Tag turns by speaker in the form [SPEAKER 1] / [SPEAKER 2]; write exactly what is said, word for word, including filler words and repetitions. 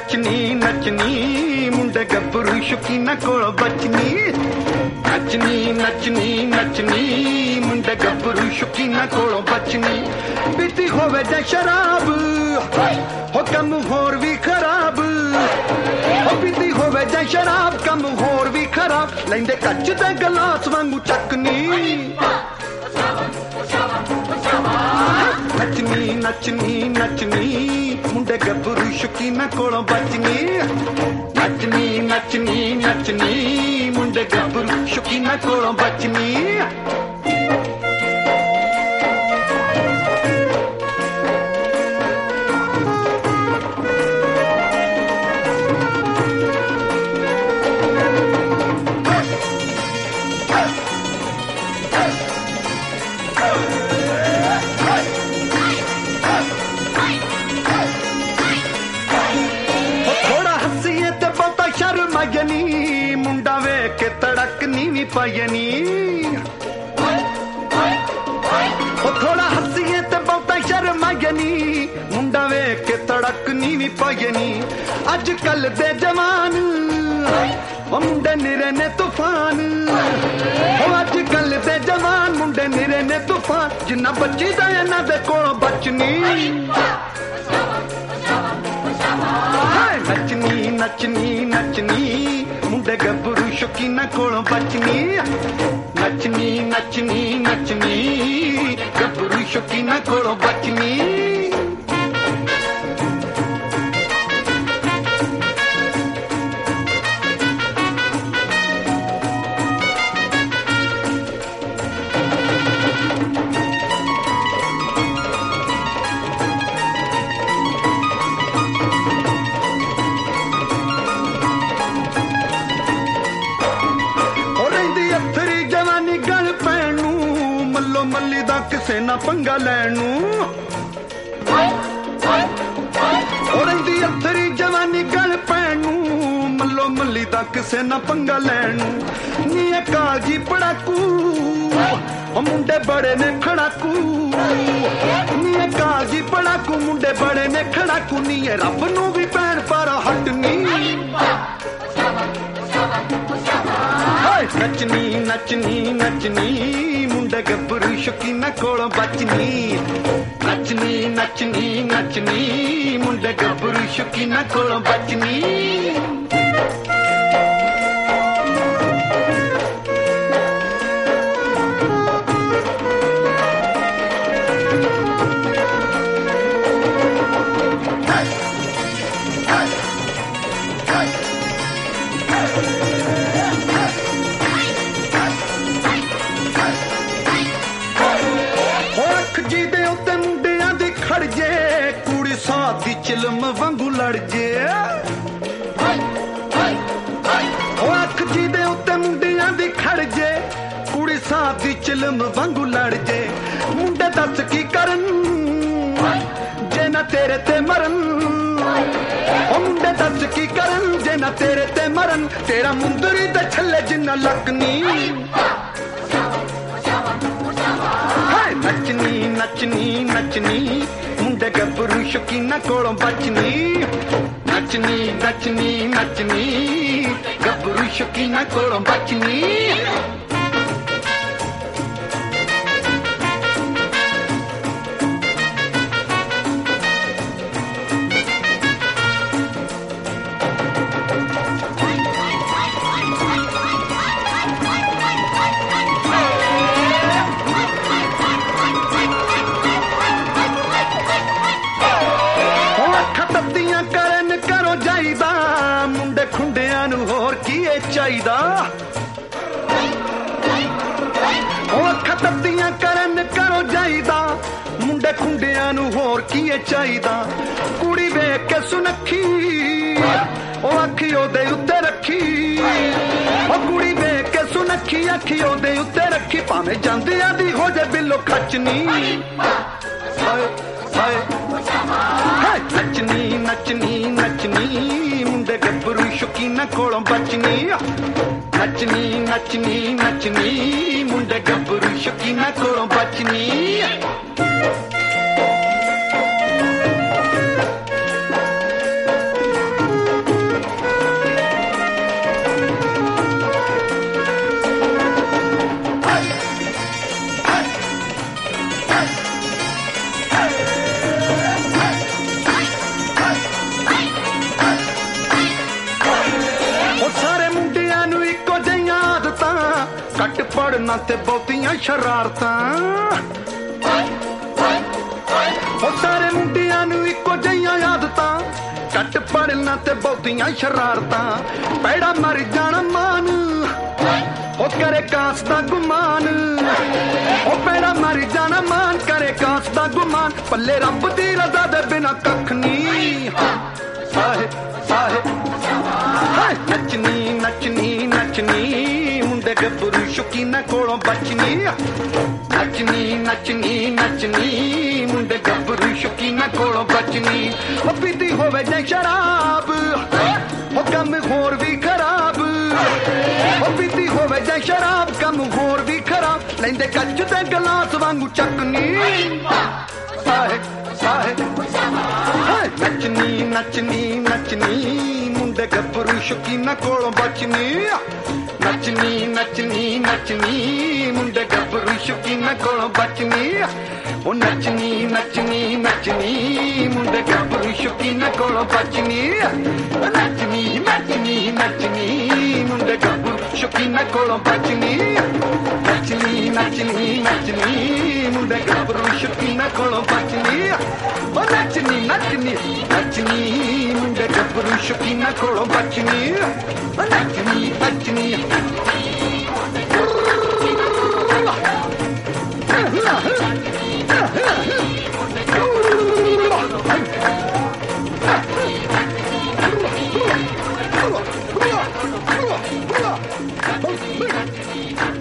[SPEAKER 1] नचनी नचनी मुंडे गभरू शौकीना कोलों बचनी नचनी नचनी नचनी मुंडे गभरू शौकीना कोलों बचनी पीती होवे जां शराब हो कम होर भी खराब हो पीती होवे जां शराब कम होर भी खराब लैंदे कच दे गलास वांगू चकनी नचनी नचनी नचनी मुंडे गभरू शौकीना कोलों बचनी नचनी नचनी नचनी मुंडे गभरू शौकीना कोलों बचनी मुंडा वे के तड़क नीवी पायनी थोड़ा हसीए ते बहुता शर्मायनी मुंडा वे के तड़क नीवी पायनी अजकल दे जवान मुंडे निरे ने तूफान अजकल दे जवान मुंडे निरे ने तूफान जिन्ना बच्ची दा इन्हां दे कोलों बचनी नचनी नचनी नचनी मुंडे गभरू शौकीना कोलों बचनी नचनी नचनी नचनी गभरू शौकीना कोलों बचनी मल्ली दा किसे ना पंगा लैनू रहिंदी अथरी जवानी गल पैनू मल्लो मल्ली दा किसे ना पंगा लैनू नी काजी पड़ाकू मुंडे बड़े ने खड़ाकू नी काजी पड़ाकू मुंडे बड़े ने खड़ाकू नी रब नू भी पैन पारा हटनी नचनी नचनी नचनी मुंडे गभरू शौकीना कोलों बचनी नचनी नचनी नचनी मुंडे गभरू शौकीना कोलों बचनी चिलम वांगू लड़ जे अख जी दे उत्ते मुंडियां दी खड़ जे कुड़ी साथ दी चिलम वांगू लड़ जे मुंडे दस की करन जे ना तेरे ते मरन ओ मुंडे दस की करन जे ना तेरे ते मरन तेरा मुंदरी दे छल्ले जिन्ना लकनी नचनी नचनी नचनी मुंडे गभरू शौकीना कोलों बचनी नचनी नचनी नचनी गभरू शौकीना कोलों बचनी मुंडे खुंडियां नू होर की चाहिदा अखा तत्तियां करन करो जाईदा मुंडे खुंडियां नू होर की चाहिदा कुड़ी वेख के सुनखी ओ अखी ओदे उत्ते रखी ओ कुड़ी वेख के सुनखी अखी ओदे उत्ते रखी भावें जांदियां दी हो जे बिलो खचनी नचनी नचनी नचनी मुंडे गभरू शौकीना कोलों बचनी नचनी नचनी नचनी मुंडे गभरू शौकीना कोलों बचनी ਕੱਟ ਪੜਨਾ ਤੇ ਬਹੁਤੀਆਂ ਸ਼ਰਾਰਤਾਂ ਉਹ ਸਾਰੇ ਮੁੰਡਿਆਂ ਨੂੰ ਇੱਕੋ ਜਿਹੀਆਂ ਆਦਤਾਂ ਕੱਟ ਪੜਨਾ ਤੇ ਬਹੁਤੀਆਂ ਸ਼ਰਾਰਤਾਂ ਪੈੜਾ ਮਰ ਜਾਣਾ ਮਾਨ ਉਹ ਕਰੇ ਕਾਸ ਦਾ ਗੁਮਾਨ ਉਹ ਪੈੜਾ ਮਰ ਜਾਣਾ ਮਾਨ ਕਰੇ ਕਾਸ ਦਾ ਗੁਮਾਨ ਪੱਲੇ ਰੱਬ ਦੀ ਰਜ਼ਾ ਦੇ ਬਿਨਾ ਕੱਖ ਨਹੀਂ ਸਾਹਿਬ ਸਾਹਿਬ ਨੱਚਣੀ ਨੱਚਣੀ ਨੱਚਣੀ ਮੁੰਡੇ ਗੱਭਰੂ ਸ਼ੌਕੀਨਾਂ ਕੋਲੋਂ ਬਚਣੀ ਨੱਚਣੀ ਨੱਚਣੀ ਨੱਚਣੀ ਮੁੰਡੇ ਗੱਭਰੂ ਸ਼ੌਕੀਨਾਂ ਕੋਲੋਂ ਬਚਣੀ ਉਹ ਪੀਤੀ ਹੋਵੇ ਜਾਂ ਸ਼ਰਾਬ ਉਹ ਕੰਮ ਹੋਰ ਵੀ ਖਰਾਬ ਉਹ ਪੀਤੀ ਹੋਵੇ ਜਾਂ ਸ਼ਰਾਬ ਕੰਮ ਹੋਰ ਵੀ ਖਰਾਬ ਲੈਂਦੇ ਕੱਚ ਦੇ ਗਲਾਸ ਵਾਂਗੂ ਚੱਕਣੀ ਸਾਹਿਬ ਸਾਹਿਬ ਨੱਚਣੀ ਨੱਚਣੀ ਨੱਚਣੀ ਮੁੰਡੇ ਗੱਭਰੂ ਸ਼ੌਕੀਨਾਂ ਕੋਲੋਂ ਬਚਣੀ ਨੱਚਣੀ ਨੱਚਣੀ ਨੱਚਣੀ ਮੁੰਡੇ ਗੱਭਰੂ ਸ਼ੌਕੀਨਾਂ ਕੋਲੋਂ ਬਚਣੀ ਉਹ ਨੱਚਣੀ ਨੱਚਣੀ ਨੱਚਣੀ ਮੁੰਡੇ ਗੱਭਰੂ ਸ਼ੌਕੀਨਾਂ ਕੋਲੋਂ ਬਚਣੀ ਨੱਚਣੀ ਨੱਚਣੀ ਨੱਚਣੀ ਮੁੰਡੇ ਗੱਭਰੂ ਸ਼ੌਕੀਨਾਂ ਕੋਲੋਂ ਬਚਣੀ ਨੱਚਣੀ ਨੱਚਣੀ ਨੱਚਣੀ ਮੁੰਡੇ ਗੱਭਰੂ ਸ਼ੌਕੀਨਾਂ ਕੋਲੋਂ ਬਚਣੀ ਉਹ ਨੱਚਣੀ ਨੱਚਣੀ ਨੱਚਣੀ ਮੁੰਡੇ ਗੱਭਰੂ ਸ਼ੌਕੀਨਾਂ ਕੋਲੋਂ ਬਚਣੀ ਉਹ ਨੱਚਣੀ ਨੱਚਣੀ Oh,